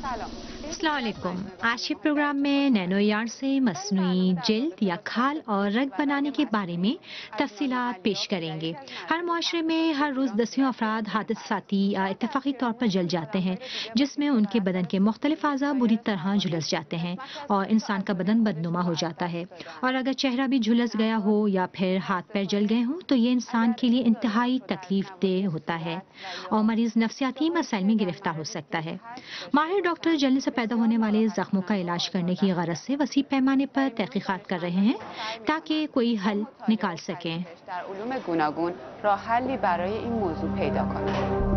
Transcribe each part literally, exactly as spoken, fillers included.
السلام علیکم. آج کے پروگرام میں نینو یارن سے مصنوعی جلد یا کھال اور رگ بنانے کے بارے میں تفصیلات پیش کریں گے. ہر معاشرے میں ہر روز دسیوں افراد حادثاتی یا اتفاقی طور پر جل جاتے ہیں، جس میں ان کے بدن کے مختلف اعضاء بری طرح جھلس جاتے ہیں اور انسان کا بدن بدنما ہو جاتا ہے. اور اگر چہرہ بھی جھلس گیا ہو یا پھر ہاتھ پیر جل گئے ہوں تو یہ انسان کے لیے انتہائی تکلیف دہ ہوتا ہے اور مریض نفسیاتی مسائل میں گرفتار ہو سکتا ہے. ماہر ڈاکٹر جلنے سے پیدا ہونے والے زخموں کا علاج کرنے کی غرض سے وسیع پیمانے پر تحقیقات کر رہے ہیں تاکہ کوئی حل نکال سکیں. در علوم گوناگون راه حلی برای این موضوع پیدا کنند.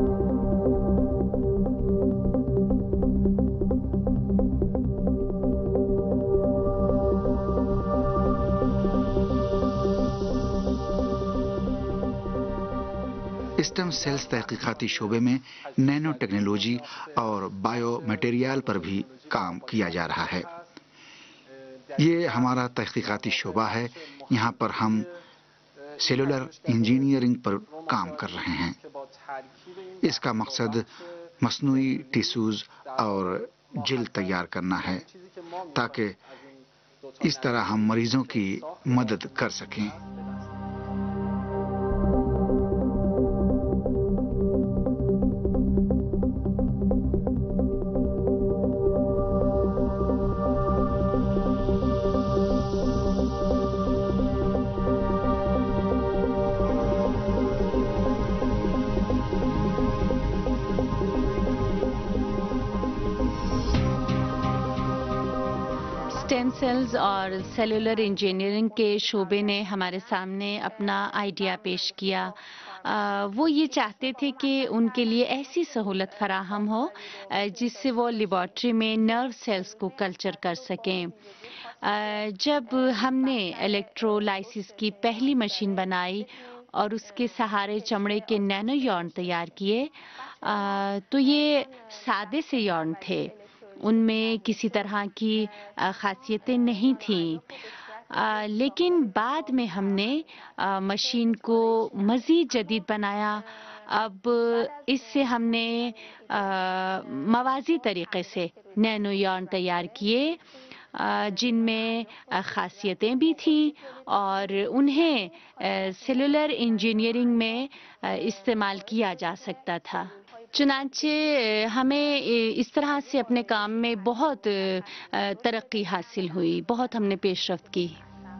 اسٹم سیلز تحقیقاتی شعبے میں نینو ٹیکنالوجی اور بائیو میٹیریال پر بھی کام کیا جا رہا ہے. یہ ہمارا تحقیقاتی شعبہ ہے. یہاں پر ہم سیلولر انجینئرنگ پر کام کر رہے ہیں. اس کا مقصد مصنوعی ٹیشوز اور جلد تیار کرنا ہے تاکہ اس طرح ہم مریضوں کی مدد کر سکیں. اسٹیم سیلز اور سیلولر انجینئرنگ کے شعبے نے ہمارے سامنے اپنا آئیڈیا پیش کیا. وہ یہ چاہتے تھے کہ ان کے لیے ایسی سہولت فراہم ہو جس سے وہ لیبارٹری میں نرو سیلز کو کلچر کر سکیں. جب ہم نے الیکٹرولائسس کی پہلی مشین بنائی اور اس کے سہارے چمڑے کے نینو یارن تیار کیے تو یہ سادے سے یارن تھے. ان میں کسی طرح کی خاصیتیں نہیں تھیں، لیکن بعد میں ہم نے مشین کو مزید جدید بنایا. اب اس سے ہم نے موازی طریقے سے نینو یارن تیار کیے جن میں خاصیتیں بھی تھیں اور انہیں سیلولر انجینئرنگ میں استعمال کیا جا سکتا تھا. چنانچہ ہمیں اس طرح سے اپنے کام میں بہت ترقی حاصل ہوئی، بہت ہم نے پیش رفت کی.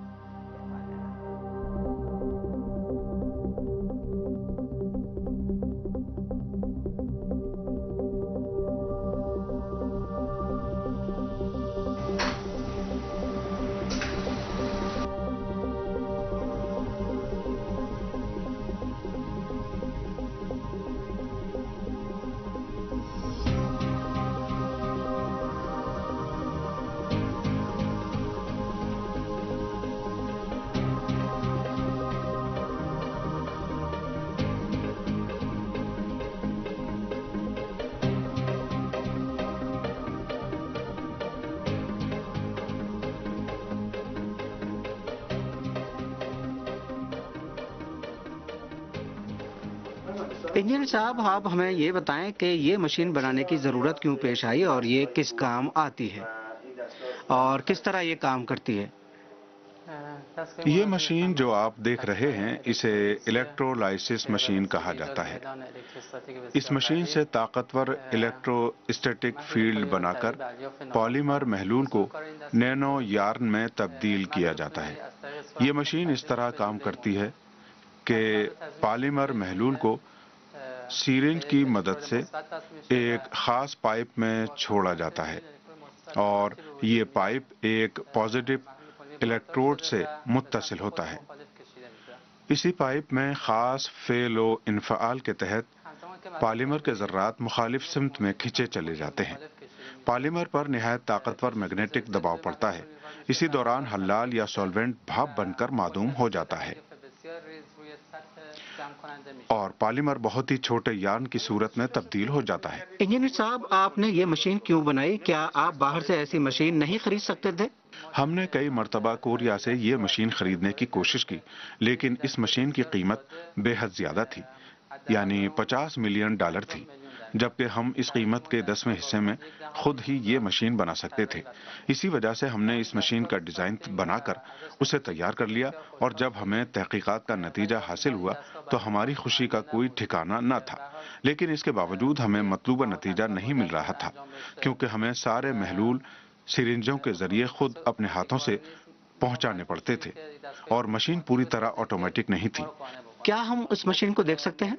انجینئر صاحب، آپ ہمیں یہ بتائیں کہ یہ مشین بنانے کی ضرورت کیوں پیش آئی اور یہ کس کام آتی ہے اور کس طرح یہ کام کرتی ہے؟ یہ مشین جو آپ دیکھ رہے ہیں اسے الیکٹرولائسس مشین کہا جاتا ہے. اس مشین سے طاقتور الیکٹرو اسٹیٹک فیلڈ بنا کر پالیمر محلول کو نینو یارن میں تبدیل کیا جاتا ہے. یہ مشین اس طرح کام کرتی ہے کہ پالیمر محلول کو سیرنج کی مدد سے ایک خاص پائپ میں چھوڑا جاتا ہے اور یہ پائپ ایک پازیٹو الیکٹروڈ سے متصل ہوتا ہے. اسی پائپ میں خاص فعل و انفعال کے تحت پالیمر کے ذرات مخالف سمت میں کھینچے چلے جاتے ہیں. پالیمر پر نہایت طاقتور میگنیٹک دباؤ پڑتا ہے. اسی دوران حلال یا سولوینٹ بھاپ بن کر معدوم ہو جاتا ہے اور پالیمر بہت ہی چھوٹے یارن کی صورت میں تبدیل ہو جاتا ہے. انجینئر صاحب، آپ نے یہ مشین کیوں بنائی؟ کیا آپ باہر سے ایسی مشین نہیں خرید سکتے تھے؟ ہم نے کئی مرتبہ کوریا سے یہ مشین خریدنے کی کوشش کی، لیکن اس مشین کی قیمت بے حد زیادہ تھی، یعنی پچاس ملین ڈالر تھی. جبکہ ہم اس قیمت کے دسویں حصے میں خود ہی یہ مشین بنا سکتے تھے۔ اسی وجہ سے ہم نے اس مشین کا ڈیزائن بنا کر اسے تیار کر لیا، اور جب ہمیں تحقیقات کا نتیجہ حاصل ہوا تو ہماری خوشی کا کوئی ٹھکانہ نہ تھا، لیکن اس کے باوجود ہمیں مطلوبہ نتیجہ نہیں مل رہا تھا، کیونکہ ہمیں سارے محلول سرنجوں کے ذریعے خود اپنے ہاتھوں سے پہنچانے پڑتے تھے، اور مشین پوری طرح آٹومیٹک نہیں تھی۔ کیا ہم اس مشین کو دیکھ سکتے ہیں؟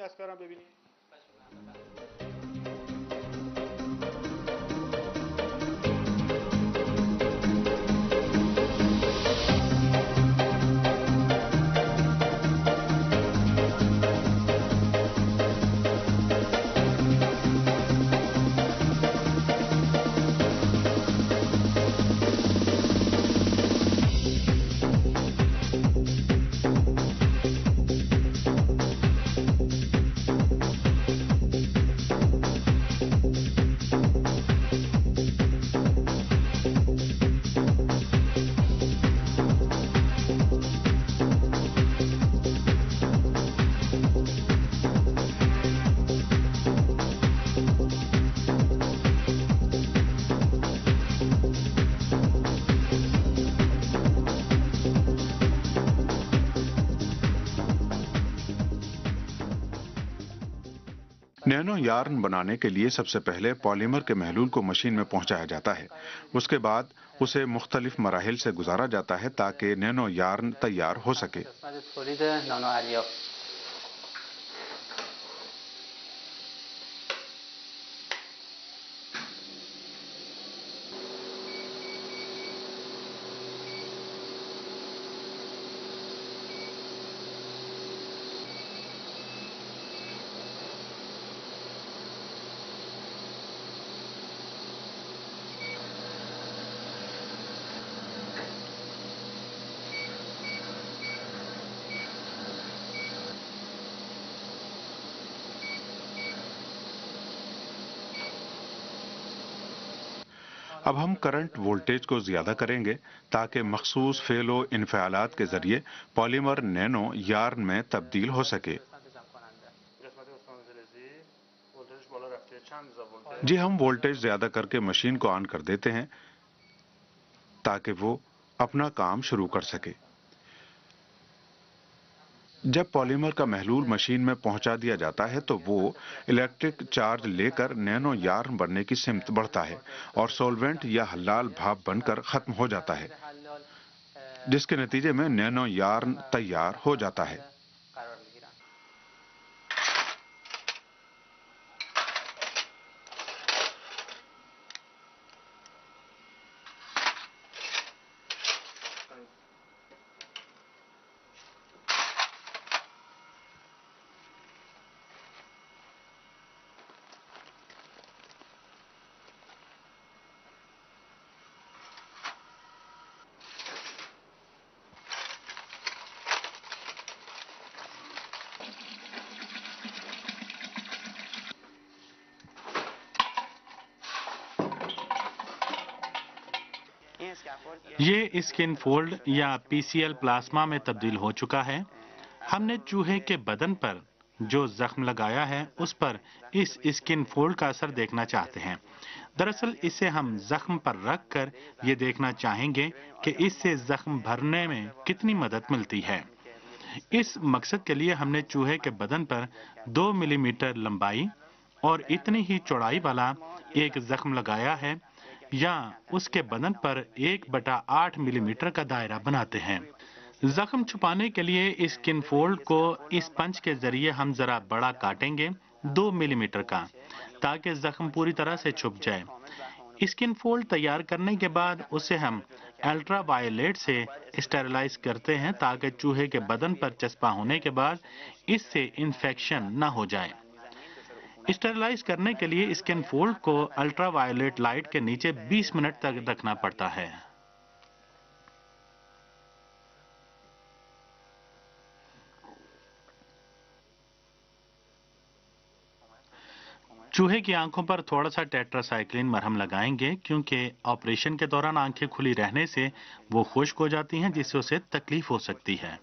نینو یارن بنانے کے لیے سب سے پہلے پالیمر کے محلول کو مشین میں پہنچایا جاتا ہے۔ اس کے بعد اسے مختلف مراحل سے گزارا جاتا ہے تاکہ نینو یارن تیار ہو سکے۔ اب ہم کرنٹ وولٹیج کو زیادہ کریں گے تاکہ مخصوص فعل و انفعالات کے ذریعے پالیمر نینو یارن میں تبدیل ہو سکے۔ جی ہم وولٹیج زیادہ کر کے مشین کو آن کر دیتے ہیں تاکہ وہ اپنا کام شروع کر سکے۔ جب پالیمر کا محلول مشین میں پہنچا دیا جاتا ہے تو وہ الیکٹرک چارج لے کر نینو یارن بننے کی سمت بڑھتا ہے اور سولوینٹ یا حلال بھاپ بن کر ختم ہو جاتا ہے، جس کے نتیجے میں نینو یارن تیار ہو جاتا ہے۔ یہ اسکن فولڈ یا پی سی ایل پلازما میں تبدیل ہو چکا ہے۔ ہم نے چوہے کے بدن پر جو زخم لگایا ہے اس پر اس اسکن فولڈ کا اثر دیکھنا چاہتے ہیں۔ دراصل اسے ہم زخم پر رکھ کر یہ دیکھنا چاہیں گے کہ اس سے زخم بھرنے میں کتنی مدد ملتی ہے۔ اس مقصد کے لیے ہم نے چوہے کے بدن پر دو ملی میٹر لمبائی اور اتنی ہی چوڑائی والا ایک زخم لگایا ہے، یا اس کے بدن پر ایک بٹا آٹھ ملی میٹر کا دائرہ بناتے ہیں۔ زخم چھپانے کے لیے اسکن فولڈ کو اس پنچ کے ذریعے ہم ذرا بڑا کاٹیں گے، دو ملی میٹر کا، تاکہ زخم پوری طرح سے چھپ جائے۔ اسکن فولڈ تیار کرنے کے بعد اسے ہم الٹرا وائلیٹ سے اسٹیرلائز کرتے ہیں تاکہ چوہے کے بدن پر چسپاں ہونے کے بعد اس سے انفیکشن نہ ہو جائے۔ اسٹیرلائز کرنے کے لیے اسکن فولڈ کو الٹرا وائلیٹ لائٹ کے نیچے بیس منٹ تک رکھنا پڑتا ہے۔ چوہے کی آنکھوں پر تھوڑا سا ٹیٹرا سائیکلین مرہم لگائیں گے کیونکہ آپریشن کے دوران آنکھیں کھلی رہنے سے وہ خشک ہو جاتی ہیں جس سے اسے تکلیف ہو سکتی ہے۔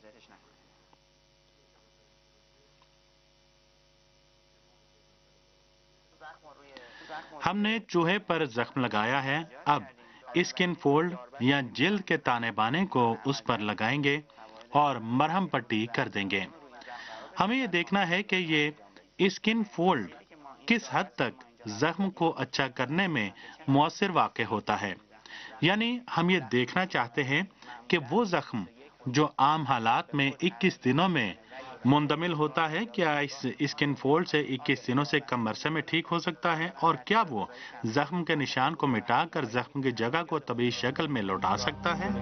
ہم نے چوہے پر زخم لگایا ہے، اب اسکن فولڈ یا جلد کے تانے بانے کو اس پر لگائیں گے اور مرہم پٹی کر دیں گے۔ ہمیں یہ دیکھنا ہے کہ یہ اسکن فولڈ کس حد تک زخم کو اچھا کرنے میں مؤثر واقع ہوتا ہے، یعنی ہم یہ دیکھنا چاہتے ہیں کہ وہ زخم جو عام حالات میں اکیس دنوں میں مندمل ہوتا ہے، کیا اس اسکن فولڈ سے اکیس دنوں سے کم عرصے میں ٹھیک ہو سکتا ہے، اور کیا وہ زخم کے نشان کو مٹا کر زخم کی جگہ کو طبیعی شکل میں لوٹا سکتا ہے۔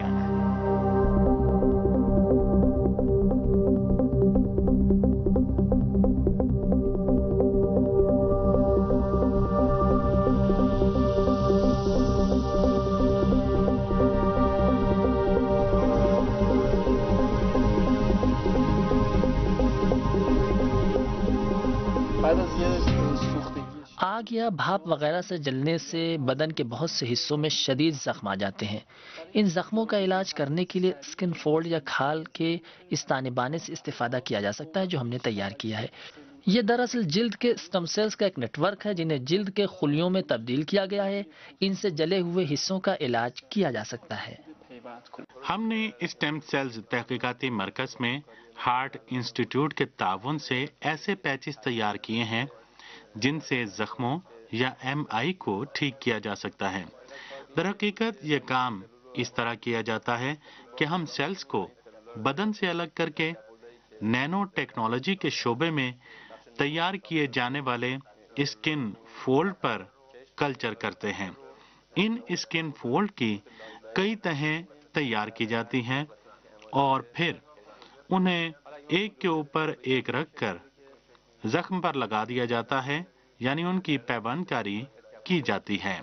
آگ یا بھاپ وغیرہ سے جلنے سے بدن کے بہت سے حصوں میں شدید زخم آ جاتے ہیں۔ ان زخموں کا علاج کرنے کے لیے اسکن فولڈ یا کھال کے اس تانے بانے سے استفادہ کیا جا سکتا ہے جو ہم نے تیار کیا ہے۔ یہ دراصل جلد کے اسٹم سیلز کا ایک نیٹ ورک ہے جنہیں جلد کے خلیوں میں تبدیل کیا گیا ہے۔ ان سے جلے ہوئے حصوں کا علاج کیا جا سکتا ہے۔ ہم نے اسٹیم سیلز تحقیقاتی مرکز میں ہارٹ انسٹیٹیوٹ کے تعاون سے ایسے پیچز تیار کیے ہیں جن سے زخموں یا ایم آئی کو ٹھیک کیا جا سکتا ہے۔ در حقیقت یہ کام اس طرح کیا جاتا ہے کہ ہم سیلز کو بدن سے الگ کر کے نینو ٹیکنالوجی کے شعبے میں تیار کیے جانے والے اسکن فولڈ پر کلچر کرتے ہیں۔ ان اسکن فولڈ کی کئی تہیں تیار کی جاتی ہیں اور پھر انہیں ایک کے اوپر ایک رکھ کر زخم پر لگا دیا جاتا ہے، یعنی ان کی پیوند کاری کی جاتی ہے۔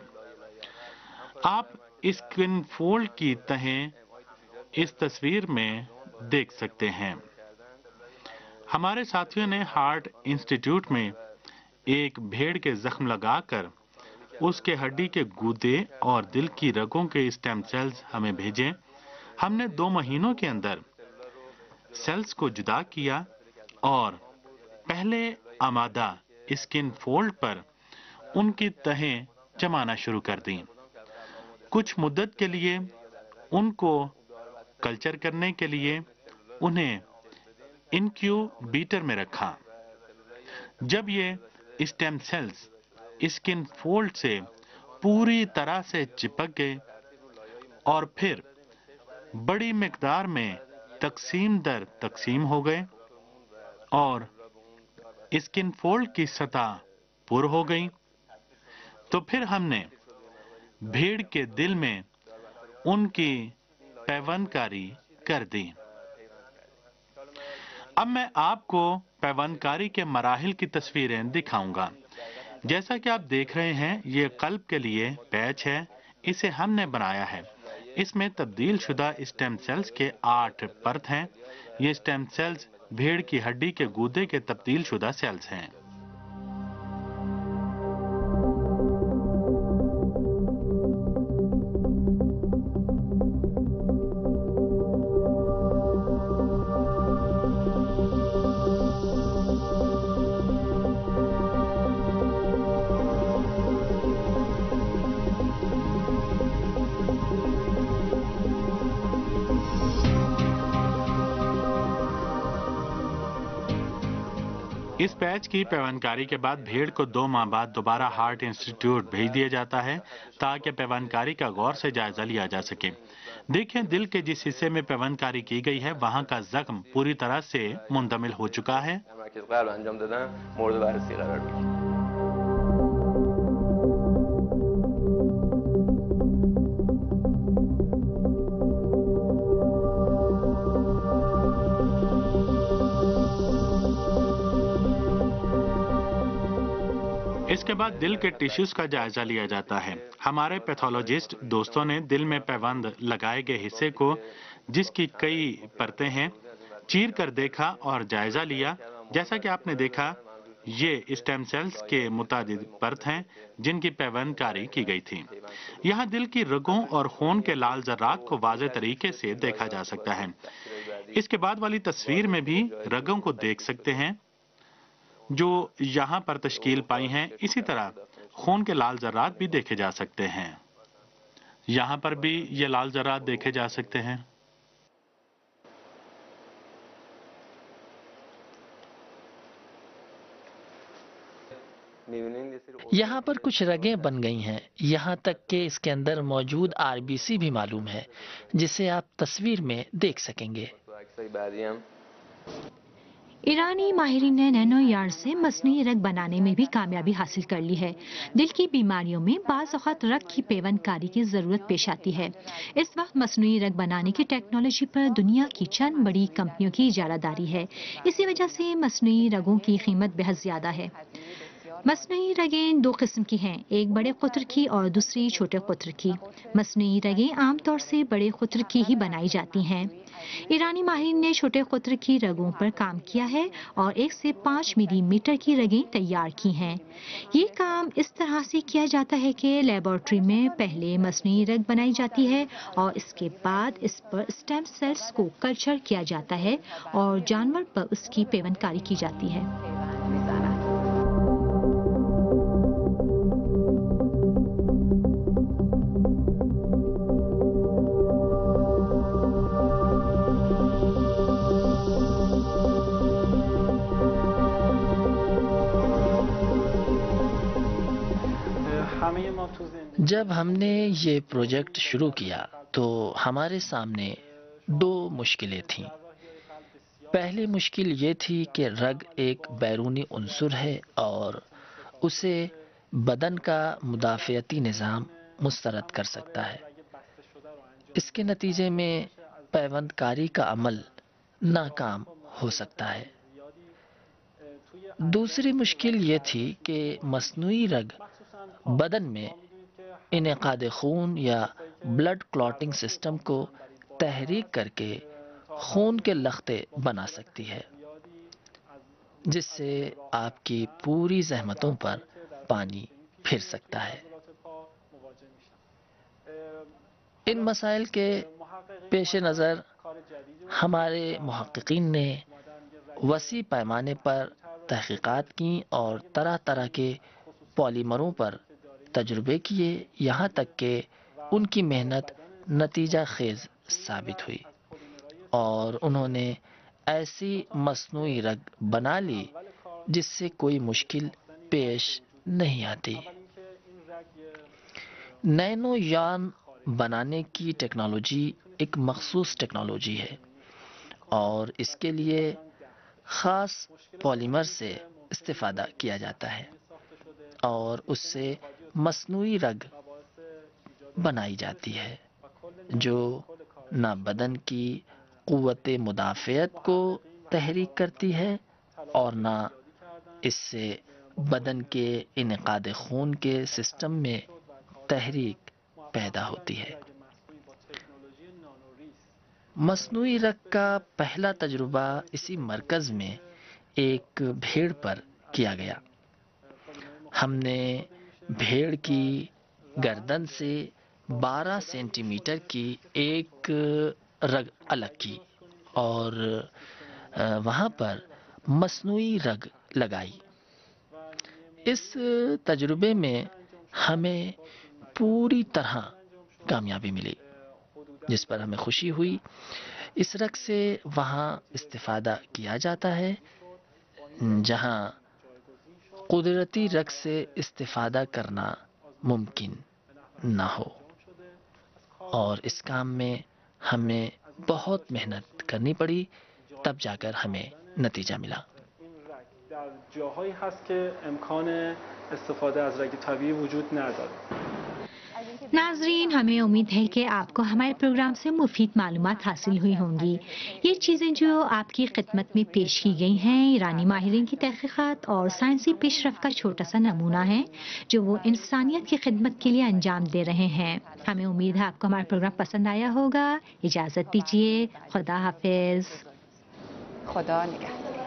آپ اسکن فولڈ کی تہیں اس تصویر میں دیکھ سکتے ہیں۔ ہمارے ساتھیوں نے ہارٹ انسٹیٹیوٹ میں ایک بھیڑ کے زخم لگا کر اس کے ہڈی کے گودے اور دل کی رگوں کے اسٹیم سیلز ہمیں بھیجے۔ ہم نے دو مہینوں کے اندر سیلز کو جدا کیا اور پہلے آمادہ اسکن فولڈ پر ان کی تہیں جمانا شروع کر دیں۔ کچھ مدت کے لیے ان کو کلچر کرنے کے لیے انہیں انکیوبیٹر میں رکھا۔ جب یہ اسٹیم سیلز اسکن فولڈ سے پوری طرح سے چپک گئے اور پھر بڑی مقدار میں تقسیم در تقسیم ہو گئے اور اسکن فولڈ کی سطح پر ہو گئی، تو پھر ہم نے بھیڑ کے دل میں ان کی پیوند کاری کر دی۔ اب میں آپ کو پیوند کاری کے مراحل کی تصویریں دکھاؤں گا۔ جیسا کہ آپ دیکھ رہے ہیں، یہ قلب کے لیے پیچ ہے، اسے ہم نے بنایا ہے۔ اس میں تبدیل شدہ اسٹیم سیلز کے آٹھ پرت ہیں۔ یہ اسٹیم سیلز بھیڑ کی ہڈی کے گودے کے تبدیل شدہ سیلز ہیں۔ اس پیچ کی پیوند کاری کے بعد بھیڑ کو دو ماہ بعد دوبارہ ہارٹ انسٹیٹیوٹ بھیج دیا جاتا ہے تاکہ پیوند کاری کا غور سے جائزہ لیا جا سکے۔ دیکھیں، دل کے جس حصے میں پیوند کاری کی گئی ہے وہاں کا زخم پوری طرح سے مندمل ہو چکا ہے۔ اس کے بعد دل کے ٹیشوز کا جائزہ لیا جاتا ہے۔ ہمارے پیتھولوجسٹ دوستوں نے دل میں پیوند لگائے گئے حصے کو، جس کی کئی پرتیں ہیں، چیر کر دیکھا اور جائزہ لیا۔ جیسا کہ آپ نے دیکھا، یہ اسٹیم سیلز کے متعدد پرت ہیں جن کی پیوند کاری کی گئی تھی۔ یہاں دل کی رگوں اور خون کے لال ذرات کو واضح طریقے سے دیکھا جا سکتا ہے۔ اس کے بعد والی تصویر میں بھی رگوں کو دیکھ سکتے ہیں جو یہاں پر تشکیل پائی ہیں۔ اسی طرح خون کے لال ذرات بھی دیکھے جا سکتے ہیں۔ یہاں پر بھی یہ لال ذرات دیکھے جا سکتے ہیں۔ یہاں پر کچھ رگیں بن گئی ہیں، یہاں تک کہ اس کے اندر موجود آر بی سی بھی معلوم ہے، جسے آپ تصویر میں دیکھ سکیں گے۔ ایرانی ماہرین نے نینو یارڈ سے مصنوعی رگ بنانے میں بھی کامیابی حاصل کر لی ہے۔ دل کی بیماریوں میں بعض اوقات رگ کی پیوند کاری کی ضرورت پیش آتی ہے۔ اس وقت مصنوعی رگ بنانے کی ٹیکنالوجی پر دنیا کی چند بڑی کمپنیوں کی اجارہ داری ہے، اسی وجہ سے مصنوعی رگوں کی قیمت بہت زیادہ ہے۔ مصنوعی رگیں دو قسم کی ہیں، ایک بڑے قطر کی اور دوسری چھوٹے قطر کی۔ مصنوعی رگیں عام طور سے بڑے قطر کی ہی بنائی جاتی ہیں۔ ایرانی ماہرین نے چھوٹے قطر کی رگوں پر کام کیا ہے اور ایک سے پانچ ملی میٹر کی رگیں تیار کی ہیں۔ یہ کام اس طرح سے کیا جاتا ہے کہ لیبارٹری میں پہلے مصنوعی رگ بنائی جاتی ہے اور اس کے بعد اس پر اسٹیم سیلز کو کلچر کیا جاتا ہے اور جانور پر اس کی پیوند کاری کی جاتی ہے۔ جب ہم نے یہ پروجیکٹ شروع کیا تو ہمارے سامنے دو مشکلیں تھیں۔ پہلی مشکل یہ تھی کہ رگ ایک بیرونی عنصر ہے اور اسے بدن کا مدافعتی نظام مسترد کر سکتا ہے۔ اس کے نتیجے میں پیوند کاری کا عمل ناکام ہو سکتا ہے۔ دوسری مشکل یہ تھی کہ مصنوعی رگ بدن میں انعقاد خون یا بلڈ کلاٹنگ سسٹم کو تحریک کر کے خون کے لختے بنا سکتی ہے، جس سے آپ کی پوری زحمتوں پر پانی پھر سکتا ہے۔ ان مسائل کے پیش نظر ہمارے محققین نے وسیع پیمانے پر تحقیقات کی اور طرح طرح کے پالیمروں پر تجربے کیے، یہاں تک کہ ان کی محنت نتیجہ خیز ثابت ہوئی اور انہوں نے ایسی مصنوعی رگ بنا لی جس سے کوئی مشکل پیش نہیں آتی۔ نینو یارن بنانے کی ٹیکنالوجی ایک مخصوص ٹیکنالوجی ہے اور اس کے لیے خاص پالیمر سے استفادہ کیا جاتا ہے اور اس سے مصنوعی رگ بنائی جاتی ہے جو نہ بدن کی قوت مدافعت کو تحریک کرتی ہے اور نہ اس سے بدن کے انعقاد خون کے سسٹم میں تحریک پیدا ہوتی ہے۔ مصنوعی رگ کا پہلا تجربہ اسی مرکز میں ایک بھیڑ پر کیا گیا۔ ہم نے بھیڑ کی گردن سے بارہ سینٹی میٹر کی ایک رگ الگ کی اور وہاں پر مصنوعی رگ لگائی۔ اس تجربے میں ہمیں پوری طرح کامیابی ملی، جس پر ہمیں خوشی ہوئی۔ اس رگ سے وہاں استفادہ کیا جاتا ہے جہاں قدرتی رگ سے استفادہ کرنا ممکن نہ ہو، اور اس کام میں ہمیں بہت محنت کرنی پڑی، تب جا کر ہمیں نتیجہ ملا۔ در جاهایی هست که امکان استفاده از رگ طبیعی وجود نداره۔ ناظرین، ہمیں امید ہے کہ آپ کو ہمارے پروگرام سے مفید معلومات حاصل ہوئی ہوں گی۔ یہ چیزیں جو آپ کی خدمت میں پیش کی گئی ہیں ایرانی ماہرین کی تحقیقات اور سائنسی پیش رفت کا چھوٹا سا نمونہ ہے جو وہ انسانیت کی خدمت کے لیے انجام دے رہے ہیں۔ ہمیں امید ہے آپ کو ہمارا پروگرام پسند آیا ہوگا۔ اجازت دیجیے، خدا حافظ۔ خدا نگہدار۔